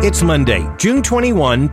It's Monday, June 21,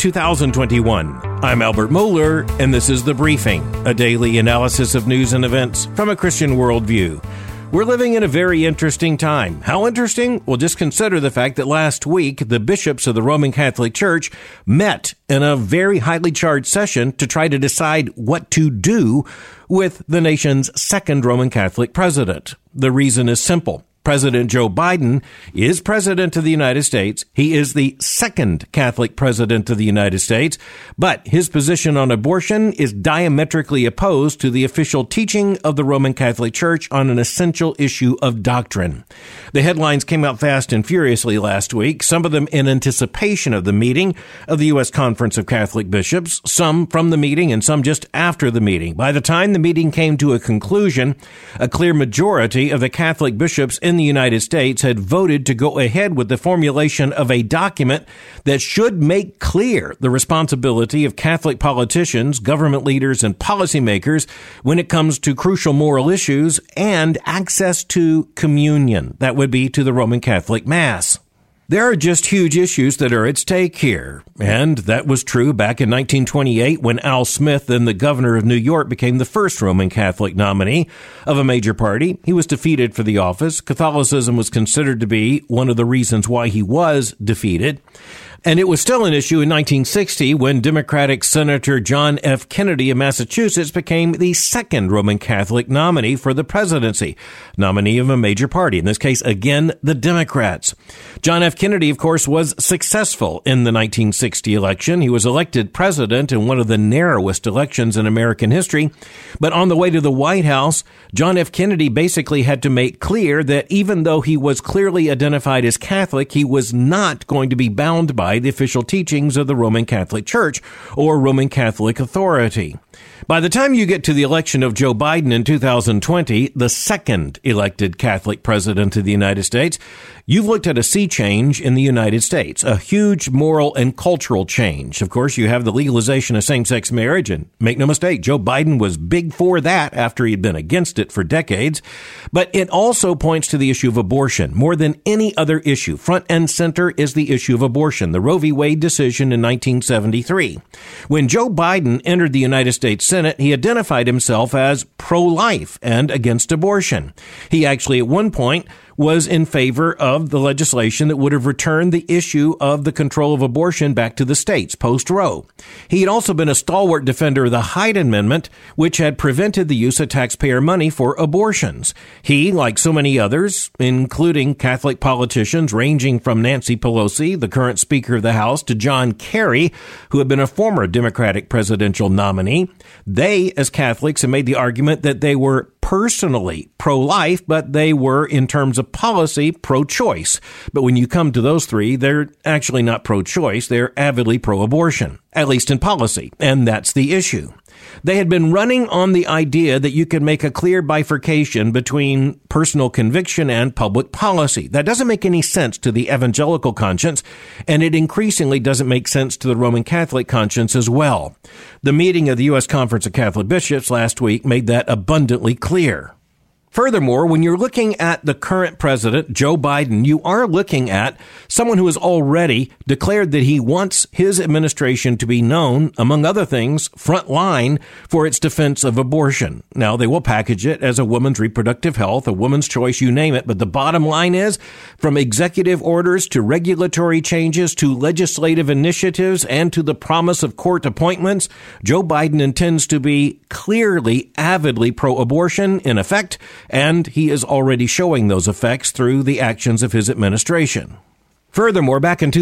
2021. I'm Albert Mohler, and this is The Briefing, a daily analysis of news and events from a Christian worldview. We're living in a very interesting time. How interesting? Well, just consider the fact that last week, the bishops of the Roman Catholic Church met in a very highly charged session to try to decide what to do with the nation's second Roman Catholic president. The reason is simple. President Joe Biden is president of the United States. He is the second Catholic president of the United States, but his position on abortion is diametrically opposed to the official teaching of the Roman Catholic Church on an essential issue of doctrine. The headlines came out fast and furiously last week, some of them in anticipation of the meeting of the U.S. Conference of Catholic Bishops, some from the meeting and some just after the meeting. By the time the meeting came to a conclusion, a clear majority of the Catholic bishops in the United States had voted to go ahead with the formulation of a document that should make clear the responsibility of Catholic politicians, government leaders, and policymakers when it comes to crucial moral issues and access to communion. That would be to the Roman Catholic Mass. There are just huge issues that are at stake here, and that was true back in 1928 when Al Smith, then the governor of New York, became the first Roman Catholic nominee of a major party. He was defeated for the office. Catholicism was considered to be one of the reasons why he was defeated. And it was still an issue in 1960 when Democratic Senator John F. Kennedy of Massachusetts became the second Roman Catholic nominee for the presidency, nominee of a major party, in this case, again, the Democrats. John F. Kennedy, of course, was successful in the 1960 election. He was elected president in one of the narrowest elections in American history. But on the way to the White House, John F. Kennedy basically had to make clear that even though he was clearly identified as Catholic, he was not going to be bound by the official teachings of the Roman Catholic Church or Roman Catholic authority. By the time you get to the election of Joe Biden in 2020, the second elected Catholic president of the United States, you've looked at a sea change in the United States, a huge moral and cultural change. Of course, you have the legalization of same-sex marriage, and make no mistake, Joe Biden was big for that after he'd been against it for decades. But it also points to the issue of abortion. More than any other issue, front and center is the issue of abortion, the Roe v. Wade decision in 1973. When Joe Biden entered the United States Senate, he identified himself as pro-life and against abortion. He actually, at one point, was in favor of the legislation that would have returned the issue of the control of abortion back to the states post-Roe. He had also been a stalwart defender of the Hyde Amendment, which had prevented the use of taxpayer money for abortions. He, like so many others, including Catholic politicians ranging from Nancy Pelosi, the current Speaker of the House, to John Kerry, who had been a former Democratic presidential nominee, they, as Catholics, have made the argument that they were personally pro-life, but they were, in terms of policy, pro-choice. But when you come to those three, they're actually not pro-choice. They're avidly pro-abortion, at least in policy. And that's the issue. They had been running on the idea that you could make a clear bifurcation between personal conviction and public policy. That doesn't make any sense to the evangelical conscience, and it increasingly doesn't make sense to the Roman Catholic conscience as well. The meeting of the U.S. Conference of Catholic Bishops last week made that abundantly clear. Furthermore, when you're looking at the current president, Joe Biden, you are looking at someone who has already declared that he wants his administration to be known, among other things, frontline for its defense of abortion. Now, they will package it as a woman's reproductive health, a woman's choice, you name it. But the bottom line is, from executive orders to regulatory changes to legislative initiatives and to the promise of court appointments, Joe Biden intends to be clearly, avidly pro-abortion in effect, and he is already showing those effects through the actions of his administration. Furthermore, back in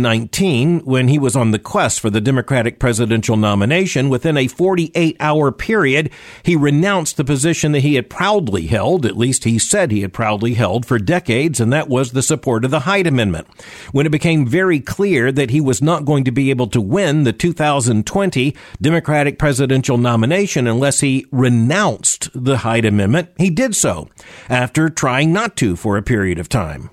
2019, when he was on the quest for the Democratic presidential nomination, within a 48-hour period, he renounced the position that he had proudly held, at least he said he had proudly held for decades, and that was the support of the Hyde Amendment. When it became very clear that he was not going to be able to win the 2020 Democratic presidential nomination unless he renounced the Hyde Amendment, he did so, after trying not to for a period of time.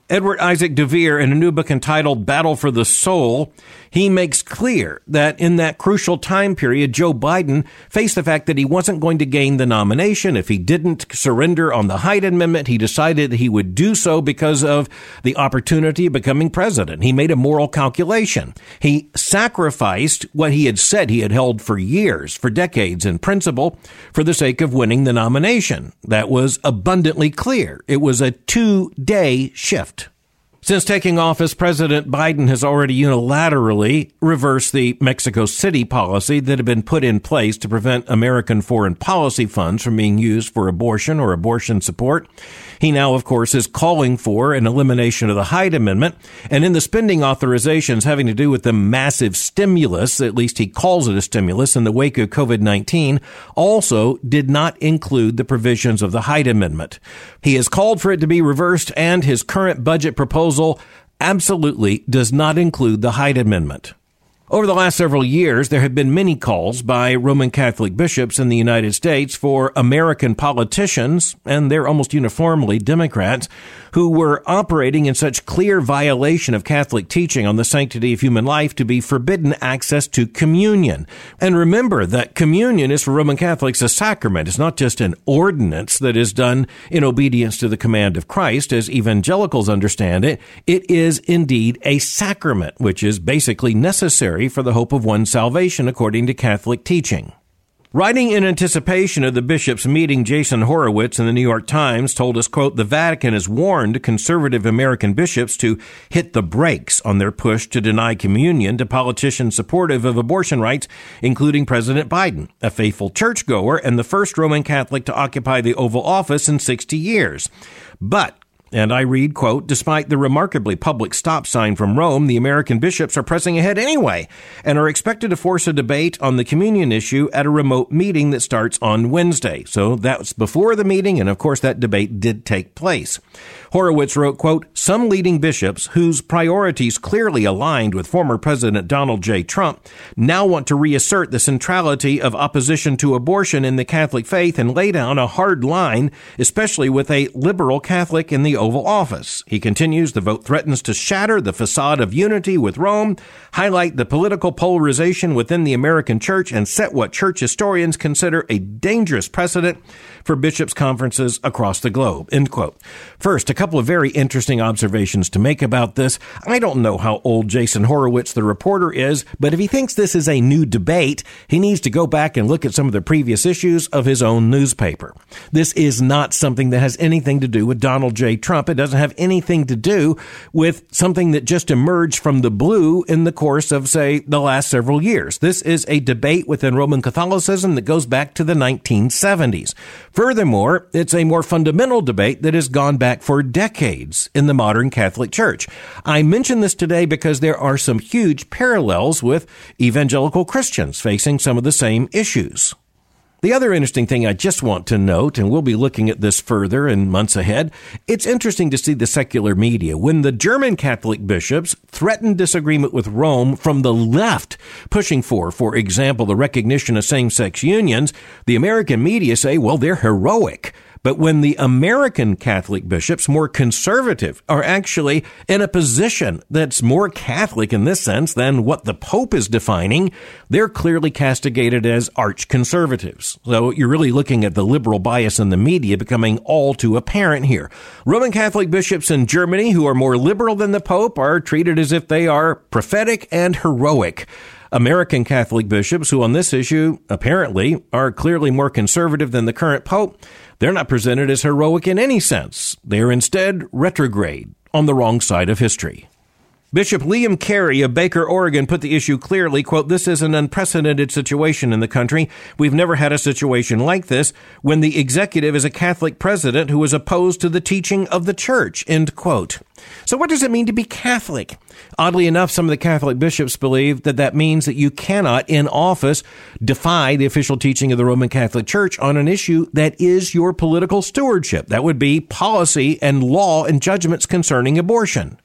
Edward Isaac DeVere, in a new book entitled Battle for the Soul, he makes clear that in that crucial time period, Joe Biden faced the fact that he wasn't going to gain the nomination. If he didn't surrender on the Hyde Amendment, he decided that he would do so because of the opportunity of becoming president. He made a moral calculation. He sacrificed what he had said he had held for years, for decades in principle, for the sake of winning the nomination. That was abundantly clear. It was a 2-day shift. Since taking office, President Biden has already unilaterally reversed the Mexico City policy that had been put in place to prevent American foreign policy funds from being used for abortion or abortion support. He now, of course, is calling for an elimination of the Hyde Amendment. And in the spending authorizations having to do with the massive stimulus, at least he calls it a stimulus, in the wake of COVID-19, also did not include the provisions of the Hyde Amendment. He has called for it to be reversed, and his current budget proposal absolutely does not include the Hyde Amendment. Over the last several years, there have been many calls by Roman Catholic bishops in the United States for American politicians, and they're almost uniformly Democrats, who were operating in such clear violation of Catholic teaching on the sanctity of human life to be forbidden access to communion. And remember that communion is for Roman Catholics a sacrament. It's not just an ordinance that is done in obedience to the command of Christ, as evangelicals understand it. It is indeed a sacrament, which is basically necessary for the hope of one's salvation, according to Catholic teaching. Writing in anticipation of the bishops' meeting, Jason Horowitz in the New York Times told us, quote, "The Vatican has warned conservative American bishops to hit the brakes on their push to deny communion to politicians supportive of abortion rights, including President Biden, a faithful churchgoer and the first Roman Catholic to occupy the Oval Office in 60 years. But," and I read, quote, "despite the remarkably public stop sign from Rome, the American bishops are pressing ahead anyway and are expected to force a debate on the communion issue at a remote meeting that starts on Wednesday." So that's before the meeting, and of course that debate did take place. Horowitz wrote, quote, "Some leading bishops whose priorities clearly aligned with former President Donald J. Trump now want to reassert the centrality of opposition to abortion in the Catholic faith and lay down a hard line, especially with a liberal Catholic in the Oval Office." He continues, "The vote threatens to shatter the facade of unity with Rome, highlight the political polarization within the American church, and set what church historians consider a dangerous precedent for bishops' conferences across the globe," end quote. First, a couple of very interesting observations to make about this. I don't know how old Jason Horowitz, the reporter, is, but if he thinks this is a new debate, he needs to go back and look at some of the previous issues of his own newspaper. This is not something that has anything to do with Donald J. Trump. It doesn't have anything to do with something that just emerged from the blue in the course of, say, the last several years. This is a debate within Roman Catholicism that goes back to the 1970s. Furthermore, it's a more fundamental debate that has gone back for decades in the modern Catholic Church. I mention this today because there are some huge parallels with evangelical Christians facing some of the same issues. The other interesting thing I just want to note, and we'll be looking at this further in months ahead, it's interesting to see the secular media. When the German Catholic bishops threatened disagreement with Rome from the left, pushing for example, the recognition of same-sex unions, the American media say, well, they're heroic. But when the American Catholic bishops, more conservative, are actually in a position that's more Catholic in this sense than what the Pope is defining, they're clearly castigated as arch-conservatives. So you're really looking at the liberal bias in the media becoming all too apparent here. Roman Catholic bishops in Germany who are more liberal than the Pope are treated as if they are prophetic and heroic. American Catholic bishops who on this issue apparently are clearly more conservative than the current Pope, they're not presented as heroic in any sense. They're instead retrograde, on the wrong side of history. Bishop Liam Carey of Baker, Oregon, put the issue clearly, quote, "This is an unprecedented situation in the country. We've never had a situation like this when the executive is a Catholic president who is opposed to the teaching of the church," end quote. So what does it mean to be Catholic? Oddly enough, some of the Catholic bishops believe that that means that you cannot, in office, defy the official teaching of the Roman Catholic Church on an issue that is your political stewardship. That would be policy and law and judgments concerning abortion.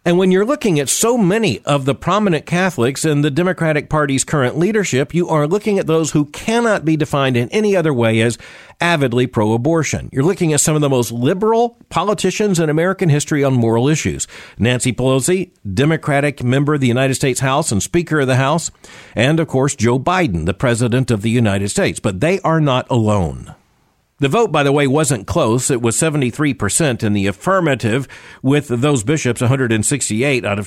And when you're looking at so many of the prominent Catholics in the Democratic Party's current leadership, you are looking at those who cannot be defined in any other way as avidly pro-abortion. You're looking at some of the most liberal politicians in American history on moral issues. Nancy Pelosi, Democratic member of the United States House and Speaker of the House, and of course Joe Biden, the President of the United States. But they are not alone. The vote, by the way, wasn't close. It was 73% in the affirmative, with those bishops, 168 out of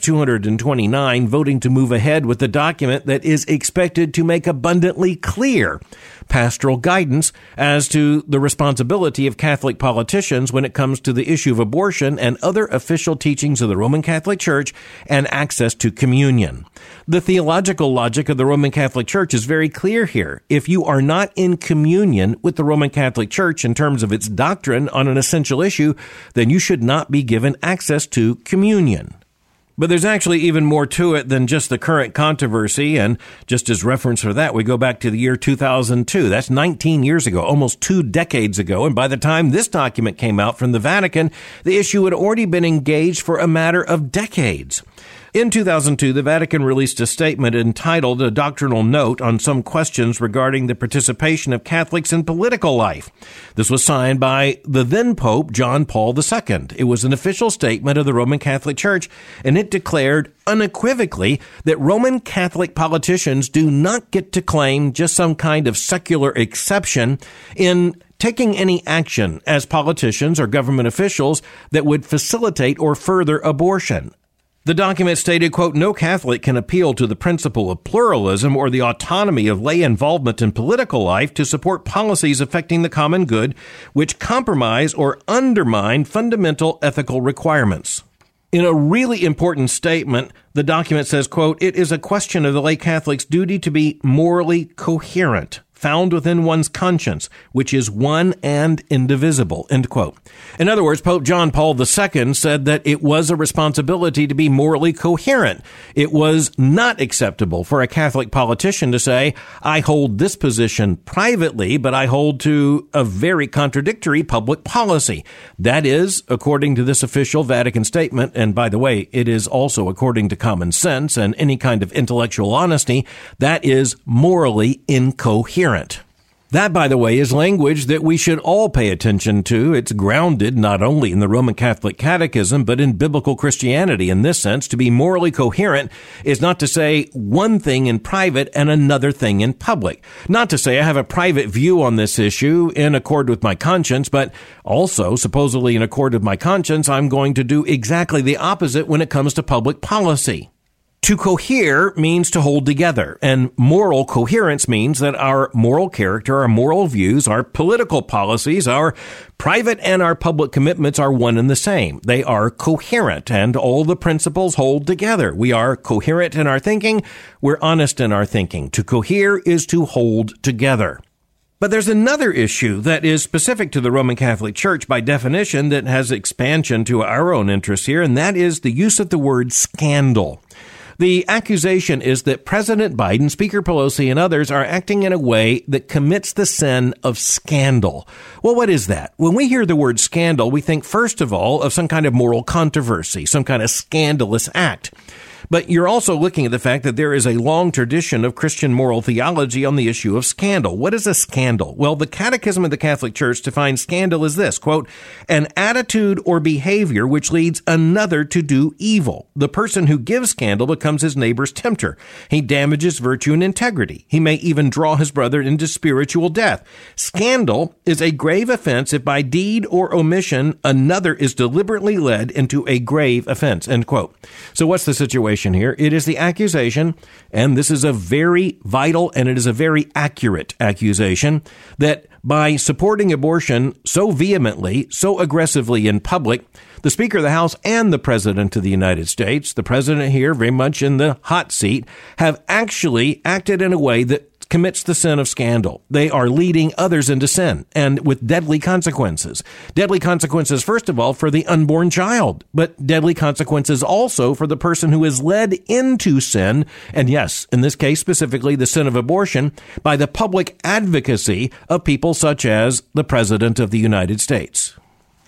229, voting to move ahead with the document that is expected to make abundantly clear pastoral guidance as to the responsibility of Catholic politicians when it comes to the issue of abortion and other official teachings of the Roman Catholic Church and access to communion. The theological logic of the Roman Catholic Church is very clear here. If you are not in communion with the Roman Catholic Church in terms of its doctrine on an essential issue, then you should not be given access to communion. But there's actually even more to it than just the current controversy, and just as reference for that, we go back to the year 2002. That's 19 years ago, almost 2 decades ago, and by the time this document came out from the Vatican, the issue had already been engaged for a matter of decades. In 2002, the Vatican released a statement entitled A Doctrinal Note on some questions regarding the participation of Catholics in political life. This was signed by the then Pope, John Paul II. It was an official statement of the Roman Catholic Church, and it declared unequivocally that Roman Catholic politicians do not get to claim just some kind of secular exception in taking any action as politicians or government officials that would facilitate or further abortion. The document stated, quote, no Catholic can appeal to the principle of pluralism or the autonomy of lay involvement in political life to support policies affecting the common good, which compromise or undermine fundamental ethical requirements. In a really important statement, the document says, quote, it is a question of the lay Catholic's duty to be morally coherent, found within one's conscience, which is one and indivisible, end quote. In other words, Pope John Paul II said that it was a responsibility to be morally coherent. It was not acceptable for a Catholic politician to say, I hold this position privately, but I hold to a very contradictory public policy. That is, according to this official Vatican statement, and by the way, it is also according to common sense and any kind of intellectual honesty, that is morally incoherent. That, by the way, is language that we should all pay attention to. It's grounded not only in the Roman Catholic Catechism, but in biblical Christianity. In this sense, to be morally coherent is not to say one thing in private and another thing in public. Not to say I have a private view on this issue in accord with my conscience, but also, supposedly in accord with my conscience, I'm going to do exactly the opposite when it comes to public policy. To cohere means to hold together, and moral coherence means that our moral character, our moral views, our political policies, our private and our public commitments are one and the same. They are coherent, and all the principles hold together. We are coherent in our thinking. We're honest in our thinking. To cohere is to hold together. But there's another issue that is specific to the Roman Catholic Church by definition that has expansion to our own interests here, and that is the use of the word scandal. The accusation is that President Biden, Speaker Pelosi, and others are acting in a way that commits the sin of scandal. Well, what is that? When we hear the word scandal, we think, first of all, of some kind of moral controversy, some kind of scandalous act. But you're also looking at the fact that there is a long tradition of Christian moral theology on the issue of scandal. What is a scandal? Well, the Catechism of the Catholic Church defines scandal as this, quote, an attitude or behavior which leads another to do evil. The person who gives scandal becomes his neighbor's tempter. He damages virtue and integrity. He may even draw his brother into spiritual death. Scandal is a grave offense if by deed or omission another is deliberately led into a grave offense, end quote. So what's the situation here? It is the accusation, and this is a very vital and it is a very accurate accusation, that by supporting abortion so vehemently, so aggressively in public, the Speaker of the House and the President of the United States, the President here very much in the hot seat, have actually acted in a way that commits the sin of scandal. They are leading others into sin, and with deadly consequences. Deadly consequences, first of all, for the unborn child, but deadly consequences also for the person who is led into sin, and yes, in this case specifically, the sin of abortion, by the public advocacy of people such as the President of the United States.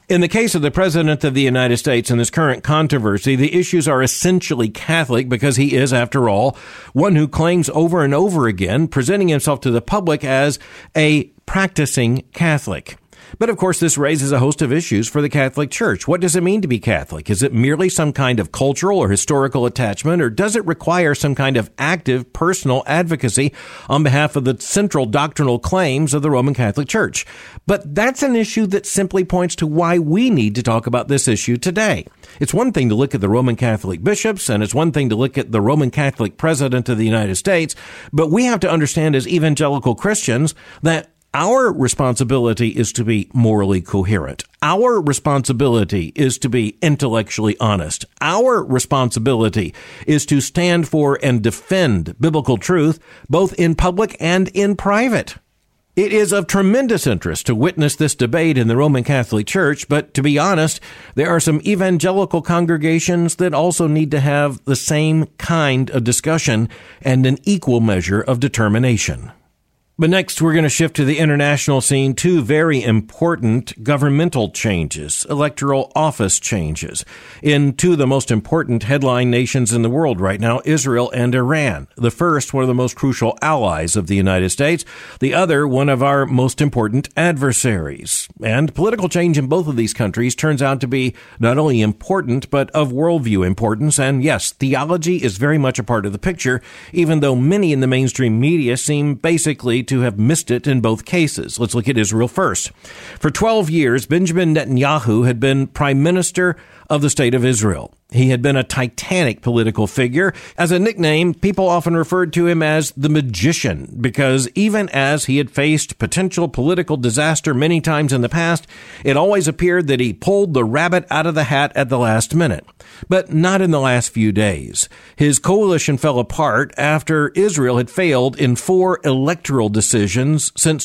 In the case of the President of the United States in this current controversy, the issues are essentially Catholic because he is, after all, one who claims over and over again, presenting himself to the public as a practicing Catholic. But of course, this raises a host of issues for the Catholic Church. What does it mean to be Catholic? Is it merely some kind of cultural or historical attachment, or does it require some kind of active personal advocacy on behalf of the central doctrinal claims of the Roman Catholic Church? But that's an issue that simply points to why we need to talk about this issue today. It's one thing to look at the Roman Catholic bishops, and it's one thing to look at the Roman Catholic President of the United States, but we have to understand as evangelical Christians that our responsibility is to be morally coherent. Our responsibility is to be intellectually honest. Our responsibility is to stand for and defend biblical truth, both in public and in private. It is of tremendous interest to witness this debate in the Roman Catholic Church, but to be honest, there are some evangelical congregations that also need to have the same kind of discussion and an equal measure of determination. But next, we're going to shift to the international scene. Two very important governmental changes, electoral office changes, in two of the most important headline nations in the world right now, Israel and Iran. The first, one of the most crucial allies of the United States. The other, one of our most important adversaries. And political change in both of these countries turns out to be not only important, but of worldview importance. And yes, theology is very much a part of the picture, even though many in the mainstream media seem basically to have missed it in both cases. Let's look at Israel first. For 12 years, Benjamin Netanyahu had been prime minister of the state of Israel. He had been a titanic political figure. As a nickname, people often referred to him as the magician, because even as he had faced potential political disaster many times in the past, it always appeared that he pulled the rabbit out of the hat at the last minute. But not in the last few days. His coalition fell apart after Israel had failed in 4 electoral decisions since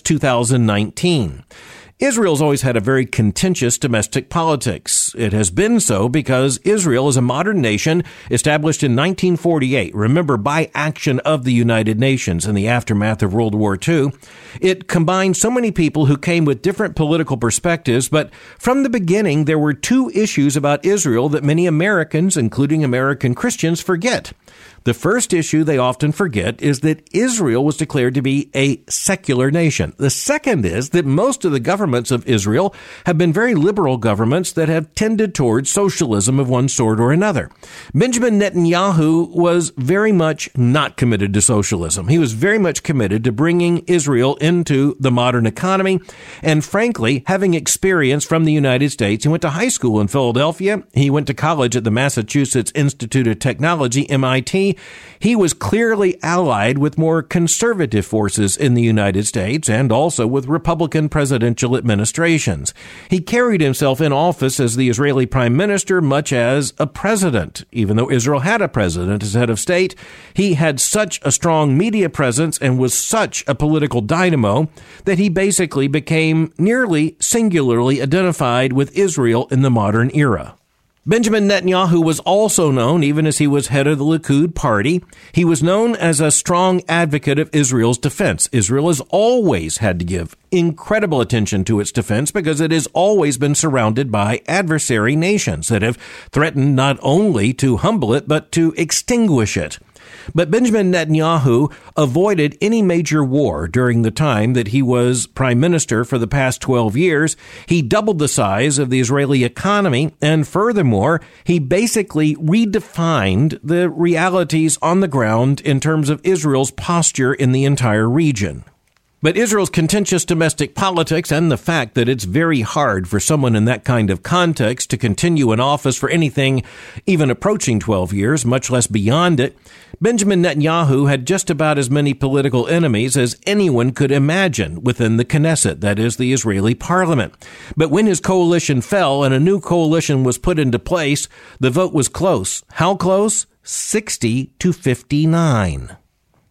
2019. Israel's always had a very contentious domestic politics. It has been so because Israel is a modern nation established in 1948, remember, by action of the United Nations in the aftermath of World War II. It combined so many people who came with different political perspectives, but from the beginning, there were 2 issues about Israel that many Americans, including American Christians, forget. The first issue they often forget is that Israel was declared to be a secular nation. The second is that most of the governments of Israel have been very liberal governments that have tended towards socialism of one sort or another. Benjamin Netanyahu was very much not committed to socialism. He was very much committed to bringing Israel into the modern economy. And frankly, having experience from the United States, he went to high school in Philadelphia. He went to college at the Massachusetts Institute of Technology, MIT. He was clearly allied with more conservative forces in the United States and also with Republican presidential administrations. He carried himself in office as the Israeli prime minister much as a president. Even though Israel had a president as head of state, he had such a strong media presence and was such a political dynamo that he basically became nearly singularly identified with Israel in the modern era. Benjamin Netanyahu was also known, even as he was head of the Likud party, he was known as a strong advocate of Israel's defense. Israel has always had to give incredible attention to its defense because it has always been surrounded by adversary nations that have threatened not only to humble it, but to extinguish it. But Benjamin Netanyahu avoided any major war during the time that he was prime minister for the past 12 years. He doubled the size of the Israeli economy, and furthermore, he basically redefined the realities on the ground in terms of Israel's posture in the entire region. But Israel's contentious domestic politics and the fact that it's very hard for someone in that kind of context to continue in office for anything even approaching 12 years, much less beyond it, Benjamin Netanyahu had just about as many political enemies as anyone could imagine within the Knesset, that is, the Israeli parliament. But when his coalition fell and a new coalition was put into place, the vote was close. How close? 60 to 59.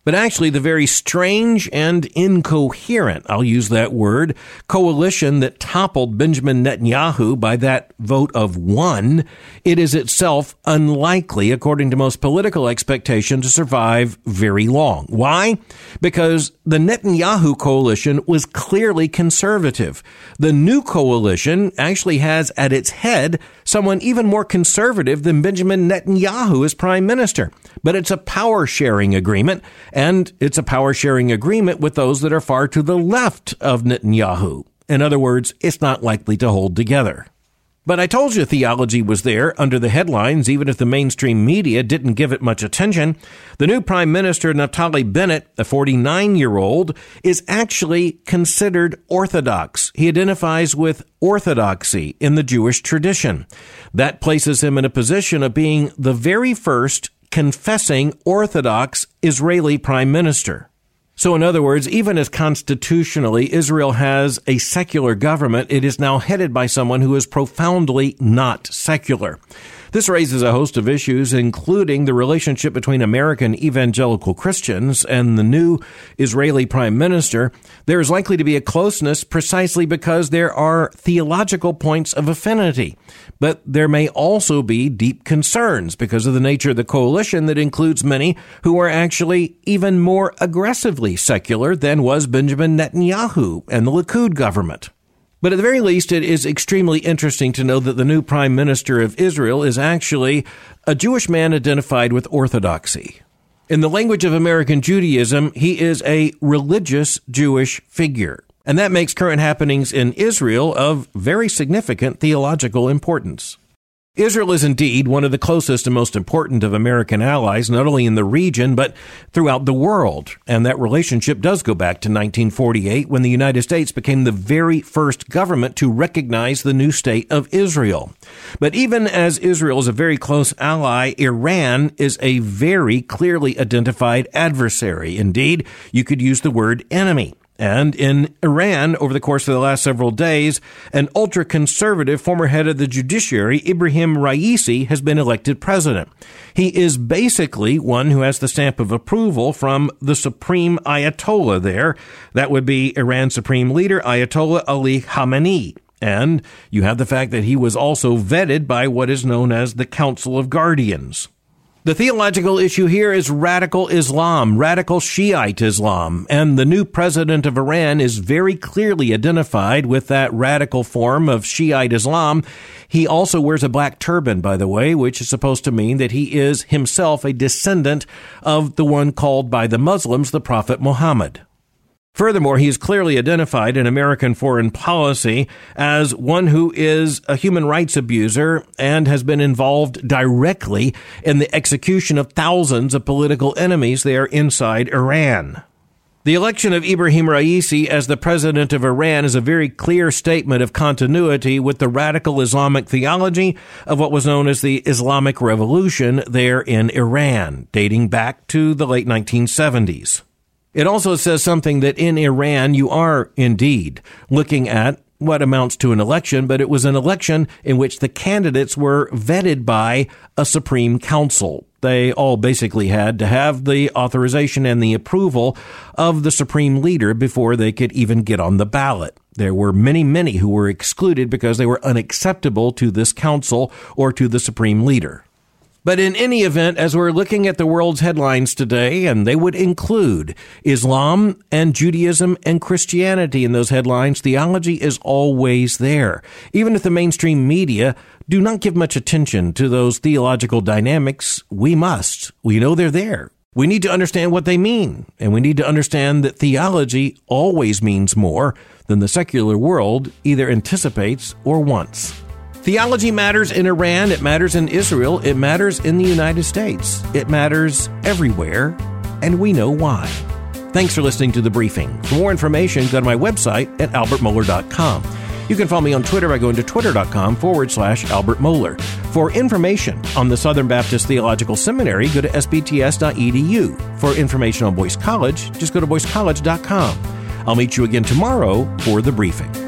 But actually, the very strange and incoherent, I'll use that word, coalition that toppled Benjamin Netanyahu by that vote of 1, it is itself unlikely, according to most political expectation, to survive very long. Why? Because the Netanyahu coalition was clearly conservative. The new coalition actually has at its head someone even more conservative than Benjamin Netanyahu as prime minister. But it's a power-sharing agreement, and it's a power-sharing agreement with those that are far to the left of Netanyahu. In other words, it's not likely to hold together. But I told you theology was there under the headlines, even if the mainstream media didn't give it much attention. The new Prime Minister, Naftali Bennett, a 49-year-old, is actually considered Orthodox. He identifies with Orthodoxy in the Jewish tradition. That places him in a position of being the very first confessing Orthodox Israeli Prime Minister. So in other words, even as constitutionally Israel has a secular government, it is now headed by someone who is profoundly not secular. This raises a host of issues, including the relationship between American evangelical Christians and the new Israeli prime minister. There is likely to be a closeness precisely because there are theological points of affinity. But there may also be deep concerns because of the nature of the coalition that includes many who are actually even more aggressively secular than was Benjamin Netanyahu and the Likud government. But at the very least, it is extremely interesting to know that the new prime minister of Israel is actually a Jewish man identified with Orthodoxy. In the language of American Judaism, he is a religious Jewish figure. And that makes current happenings in Israel of very significant theological importance. Israel is indeed one of the closest and most important of American allies, not only in the region, but throughout the world. And that relationship does go back to 1948, when the United States became the very first government to recognize the new state of Israel. But even as Israel is a very close ally, Iran is a very clearly identified adversary. Indeed, you could use the word enemy. And in Iran, over the course of the last several days, an ultra-conservative former head of the judiciary, Ibrahim Raisi, has been elected president. He is basically one who has the stamp of approval from the supreme Ayatollah there. That would be Iran's supreme leader, Ayatollah Ali Khamenei. And you have the fact that he was also vetted by what is known as the Council of Guardians. The theological issue here is radical Islam, radical Shiite Islam, and the new president of Iran is very clearly identified with that radical form of Shiite Islam. He also wears a black turban, by the way, which is supposed to mean that he is himself a descendant of the one called by the Muslims the Prophet Muhammad. Furthermore, he is clearly identified in American foreign policy as one who is a human rights abuser and has been involved directly in the execution of thousands of political enemies there inside Iran. The election of Ibrahim Raisi as the president of Iran is a very clear statement of continuity with the radical Islamic theology of what was known as the Islamic Revolution there in Iran, dating back to the late 1970s. It also says something that in Iran you are indeed looking at what amounts to an election, but it was an election in which the candidates were vetted by a Supreme Council. They all basically had to have the authorization and the approval of the supreme leader before they could even get on the ballot. There were many who were excluded because they were unacceptable to this council or to the supreme leader. But in any event, as we're looking at the world's headlines today, and they would include Islam and Judaism and Christianity in those headlines, theology is always there. Even if the mainstream media do not give much attention to those theological dynamics, we must. We know they're there. We need to understand what they mean, and we need to understand that theology always means more than the secular world either anticipates or wants. Theology matters in Iran, it matters in Israel, it matters in the United States. It matters everywhere, and we know why. Thanks for listening to The Briefing. For more information, go to my website at albertmohler.com. You can follow me on Twitter by going to twitter.com/Albert Mohler. For information on the Southern Baptist Theological Seminary, go to sbts.edu. For information on Boyce College, just go to boycecollege.com. I'll meet you again tomorrow for The Briefing.